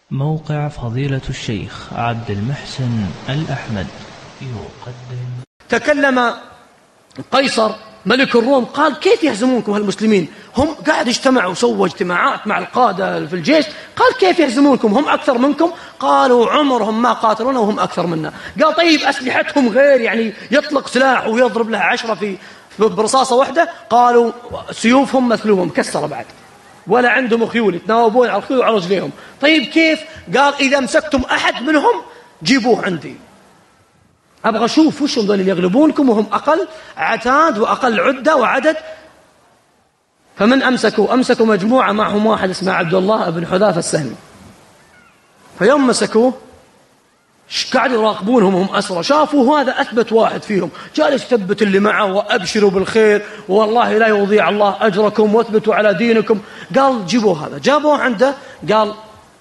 موقع فضيلة الشيخ عبد المحسن الأحمد يقدم. تكلم قيصر ملك الروم قال: كيف يهزمونكم هالمسلمين؟ هم قاعد اجتمعوا وسووا اجتماعات مع القادة في الجيش. قال: كيف يهزمونكم؟ هم أكثر منكم؟ قالوا: عمرهم ما قاتلونا وهم أكثر منا. قال: طيب أسلحتهم غير، يعني يطلق سلاح ويضرب لها 10 برصاصة واحدة. قالوا: سيوفهم مثلهم مكسرة بعد، ولا عندهم خيول يتناوبون على الخيول وعلى رجليهم. طيب كيف؟ قال: إذا مسكتم أحد منهم جيبوه عندي، أبغى أشوف وشهم ذول اللي يغلبونكم وهم أقل عتاد وأقل عدة وعدد. فمن أمسكوا مجموعة معهم واحد اسمه عبد الله بن حذافة السهمي. فيوم مسكوه قاعدوا يراقبونهم وهم أسرى، شافوا هذا أثبت واحد فيهم، جالس يثبت اللي معه وأبشروا بالخير والله لا يضيع الله أجركم واثبتوا على دينكم. قال: جيبوا هذا. جابوه عنده. قال: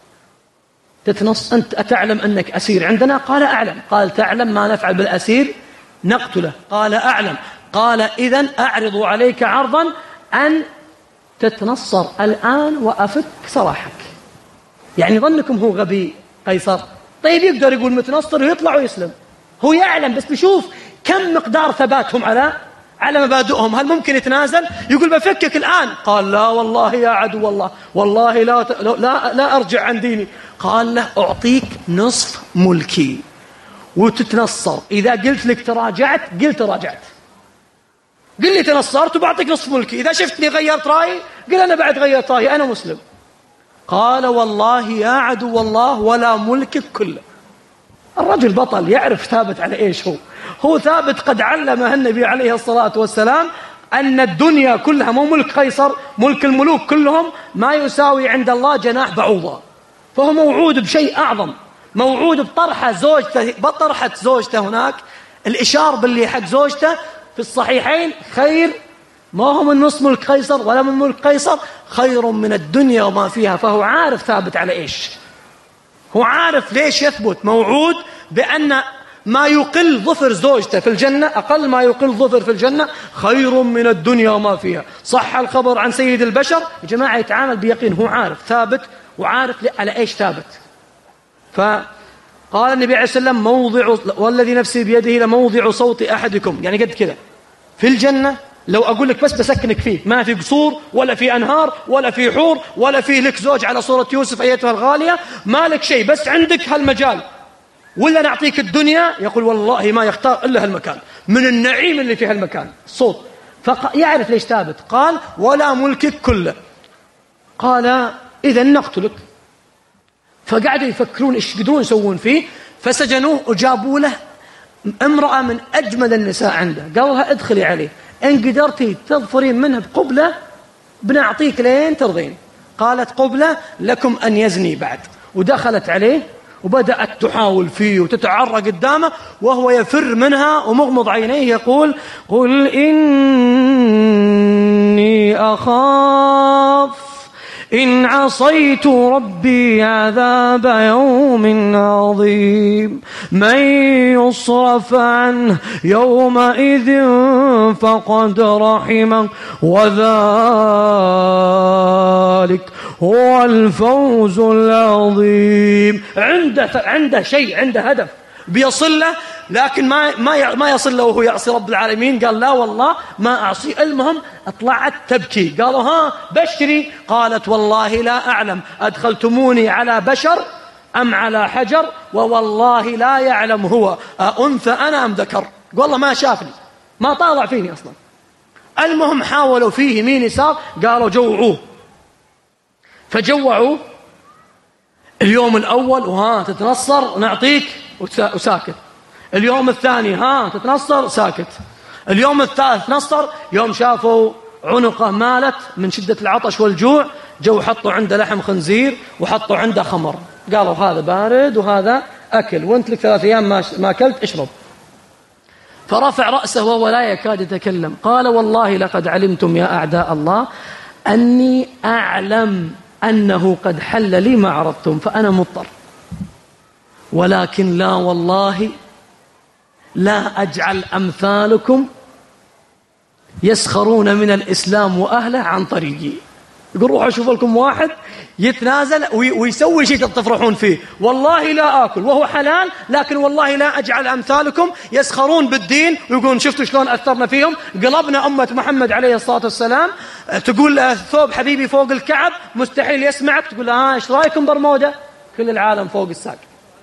أنت أتعلم أنك أسير عندنا؟ قال: أعلم. قال: تعلم ما نفعل بالأسير؟ نقتله. قال: أعلم. قال: إذن أعرض عليك عرضا أن تتنصر الآن وأفك سراحك. يعني ظنكم هو غبي قيصر؟ طيب يقدر يقول متنصر ويطلع ويسلم، هو يعلم، بس بيشوف كم مقدار ثباتهم على مبادئهم. هل ممكن يتنازل يقول بفكك الآن؟ قال: لا والله يا عدو الله، والله لا أرجع عن ديني. قال له: أعطيك نصف ملكي وتتنصر، إذا قلت لك تراجعت قلت راجعت، قل لي تنصرت وبعطيك نصف ملكي، إذا شفتني غيرت رأيي قل أنا بعد غيرت رأيي، أنا مسلم. قال: والله يا عدو الله ولا ملكك كله. الرجل بطل، يعرف ثابت على إيش هو ثابت. قد علمه النبي عليه الصلاة والسلام أن الدنيا كلها مو ملك قيصر، ملك الملوك كلهم ما يساوي عند الله جناح بعوضة. فهو موعود بشيء أعظم، موعود بطرحة زوجته هناك. الإشار باللي حق زوجته في الصحيحين خير، ما هو من نصف ملك قيصر ولا من ملك قيصر، خير من الدنيا وما فيها. فهو عارف ثابت على إيش، هو عارف ليش يثبت، موعود بأن ما يقل ظفر زوجته في الجنة، أقل ما يقل ظفر في الجنة خير من الدنيا وما فيها. صح الخبر عن سيد البشر يا جماعة، يتعامل بيقين، هو عارف ثابت وعارف على إيش ثابت. فقال النبي عليه السلام: والذي نفسي بيده لموضع صوت أحدكم، يعني قد كذا في الجنة. لو أقول لك بس بسكنك فيه، ما في قصور ولا في أنهار ولا في حور ولا في لك زوج على صورة يوسف أيتها الغالية، ما لك شيء، بس عندك هالمجال، ولا نعطيك الدنيا. يقول: والله ما يختار إلا هالمكان من النعيم اللي في هالمكان، الصوت. فيعرف ليش ثابت. قال: ولا ملكك كله. قال: إذن نقتلك. فقعدوا يفكرون إيش يقدرون يسوون فيه. فسجنوه وجابوا له امرأة من أجمل النساء عنده، قالوا لها: ادخلي عليه، إن قدرتي تظفرين منه بقبلة بنعطيك لين ترضين. قالت: قبلة لكم أن يزني بعد. ودخلت عليه وبدأت تحاول فيه وتتعرى قدامه وهو يفر منها ومغمض عينيه يقول: قل إني أخاف إن عصيت ربي عذاب يوم عظيم، من يصرف عنه يومئذ فقد رحمه وذلك هو الفوز العظيم. عنده شيء، عنده هدف بيصل له، لكن ما يصل له وهو يعصي رب العالمين. قال: لا والله ما أعصي. المهم اطلعت تبكي. قالوا: ها بشري. قالت: والله لا أعلم أدخلتموني على بشر أم على حجر، ووالله لا يعلم هو أنثى أنا أم ذكر. والله ما شافني، ما طالع فيني أصلا. المهم حاولوا فيه يمين يسار، قالوا: جوعوه. فجوعوه اليوم الأول، وها تتنصر نعطيك، وساكت. اليوم الثاني ها تتنصر، ساكت. اليوم الثالث نصر. يوم شافوا عنقه مالت من شدة العطش والجوع، جو حطوا عنده لحم خنزير وحطوا عنده خمر، قالوا: هذا بارد وهذا أكل، وانت لك 3 أيام ما أكلت، اشرب. فرفع رأسه وهو لا يكاد يتكلم. قال: والله لقد علمتم يا أعداء الله أني أعلم أنه قد حل لي ما عرضتم، فأنا مضطر، ولكن لا والله لا أجعل أمثالكم يسخرون من الإسلام وأهله عن طريقي. يقول روحوا شوفوا لكم واحد يتنازل ويسوي شيء تفرحون فيه. والله لا آكل وهو حلال، لكن والله لا أجعل أمثالكم يسخرون بالدين ويقولون شفتوا شلون أثرنا فيهم، قلبنا أمة محمد عليه الصلاة والسلام. تقول ثوب حبيبي فوق الكعب مستحيل يسمعك، تقول إيش رأيكم برمودا؟ كل العالم فوق الساق.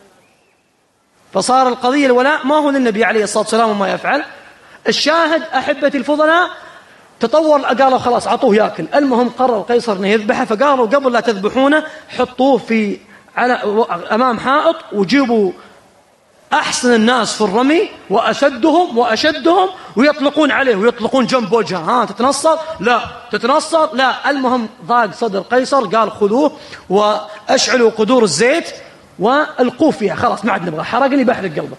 فصار القضية الولاء ما هو للنبي عليه الصلاة والسلام وما يفعل. الشاهد أحبتي الفضلاء، تطور، قالوا خلاص عطوه ياكل. المهم قرر قيصر انه يذبحه، فقالوا قبل لا تذبحونه حطوه على امام حائط وجيبوا احسن الناس في الرمي واشدهم ويطلقون عليه ويطلقون جنب وجهه. تتنصر؟ لا. تتنصر؟ لا. المهم ضاق صدر قيصر، قال خذوه واشعلوا قدور الزيت والقوه فيها، خلاص ما عاد نبغى، حرقني بحرق قلبه.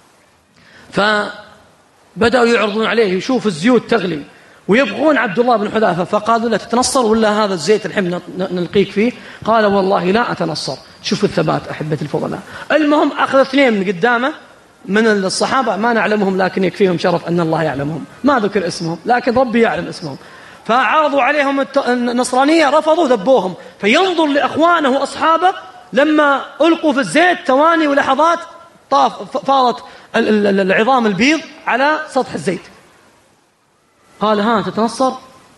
فبدأوا يعرضون عليه، يشوف الزيوت تغلي ويبغون عبد الله بن حذافة، فقالوا له تتنصر ولا هذا الزيت الحين نلقيك فيه؟ قال والله لا أتنصر. شوفوا الثبات أحبة الفضلاء. المهم أخذ 2 من قدامه من الصحابة ما نعلمهم، لكن يكفيهم شرف أن الله يعلمهم، ما ذكر اسمهم لكن ربي يعلم اسمهم. فعرضوا عليهم النصرانية، رفضوا ذبوهم. فينظر لأخوانه وأصحابه لما ألقوا في الزيت ثواني ولحظات فاضت العظام البيض على سطح الزيت. قال تتنصر؟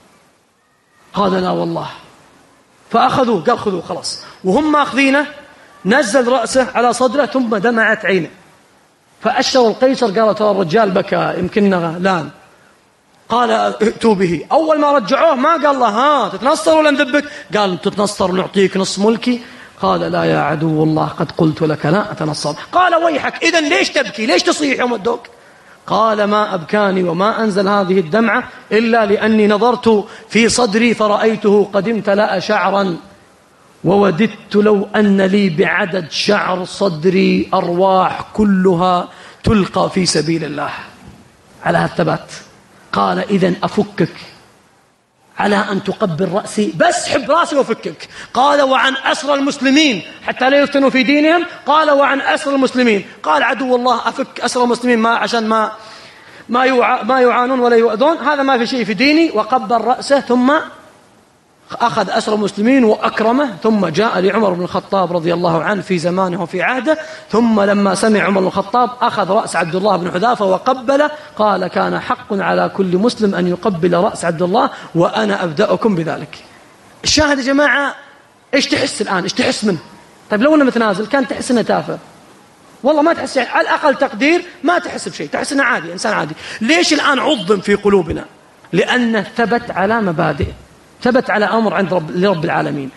قال لا والله. فأخذوه، قال خذوه خلاص. وهم أخذينه نزل رأسه على صدره ثم دمعت عينه. فأشروا القيصر، قالوا ترى الرجال بكى يمكن غلان. قال ائتوا به. أول ما رجعوه ما قال له تتنصر ولا نذبك؟ قال تتنصر نعطيك نص ملكي. قال لا يا عدو الله قد قلت لك لا أتنصر. قال ويحك، إذن ليش تبكي؟ ليش تصيح يوم الدوك؟ قال ما أبكاني وما أنزل هذه الدمعة إلا لأني نظرت في صدري فرأيته قد امتلأ شعرا، ووددت لو أن لي بعدد شعر صدري أرواح كلها تلقى في سبيل الله. على هالثبات قال إذن أفكك على أن تقبل رأسي، بس حب رأسي وفكك. قال وعن أسر المسلمين حتى لا يفتنوا في دينهم. قال وعن أسر المسلمين. قال عدو الله أفك أسر المسلمين عشان ما يعانون ولا يؤذون، هذا ما في شيء في ديني. وقبل رأسه ثم أخذ أسر المسلمين وأكرمه. ثم جاء لعمر بن الخطاب رضي الله عنه في زمانه وفي عهده، ثم لما سمع عمر بن الخطاب أخذ رأس عبد الله بن حذافة وقبله. قال كان حق على كل مسلم أن يقبل رأس عبد الله وأنا أبدأكم بذلك. الشاهد يا جماعة، إيش تحس الآن؟ إيش تحس منه؟ طيب لو أنه متنازل كان تحس أنه تافه، والله ما تحس، يعني على الأقل تقدير ما تحس بشيء، تحس أنه عادي، إنسان عادي. ليش الآن عظم في قلوبنا؟ لأنه ثبت على مبادئ، ثبت على أمر عند رب العالمين.